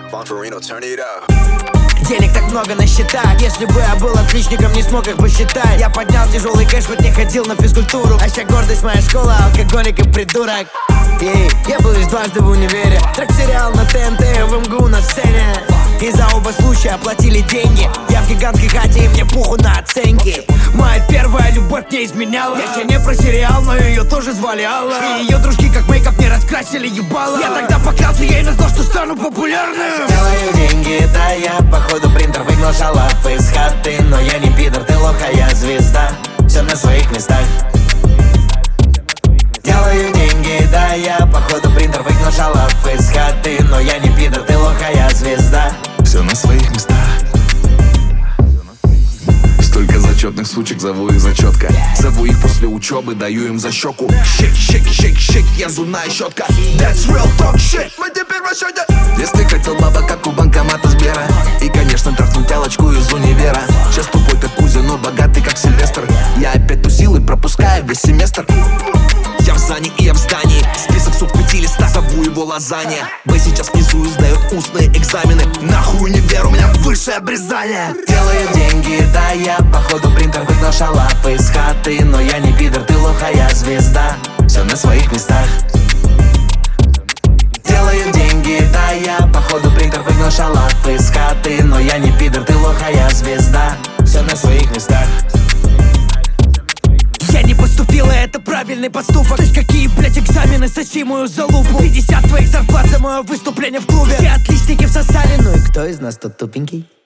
Денег так много на счетах. Если бы я был отличником, не смог их посчитать. Я поднял тяжелый кэш, хоть не ходил на физкультуру. А вся гордость моя школа, алкоголик и придурок. Я был лишь дважды в универе. Трек-сериал на ТНТ, в МГУ на сцене. И за оба случая оплатили деньги. Я в гигантской хате, и мне похуй на оценки. Моя первая любовь не изменяла. Я тебе не про сериал, но ее тоже звали Алла. И ее дружки как мейкап не раскрасили ебало. Я тогда поклялся ей на то, что стану популярным. Делаю деньги, да я походу принтер. Выгнал шалав из хаты, но я не пидор, ты лох, а я звезда. Все на своих местах. Делаю деньги, да я походу принтер. Выгнал шалав из хаты, но я не пидор, ты лох, а я звезда. Все на своих местах. Столько зачетных сучек, зову их зачетка. Зову их после учебы, даю им за щеку. Шейк, шейк, шейк, шейк, я зубная щетка. That's real talk shit, мы теперь в расчете. Если хотел баба, как у банкомата Сбера. И, конечно, трахнул тялочку из универа. Сейчас тупой как Кузя, но богатый как Сильвестр. Я опять тусил и пропускаю весь семестр. Я в зане и я в здании. Список суд 5 листа, зову его лазанья. Б сейчас внизу сдает устные экзамены. Нахуй не веру, у меня высшее обрезание. Делаю деньги, да я походу принтер. Выгнал шалав из хаты, но я не пидор, ты лох, а я звезда. Все на своих местах. Делаю деньги, да я походу принтер. Выгнал шалав из хаты, но я не пидор, ты лох, а я звезда. Все на своих местах. Я не поступила, это правильный поступок. То есть какие, блять, экзамены, соси мою залупу. 50 твоих зарплат за мое выступление в клубе. Все отличники всосали, ну и кто из нас тут тупенький?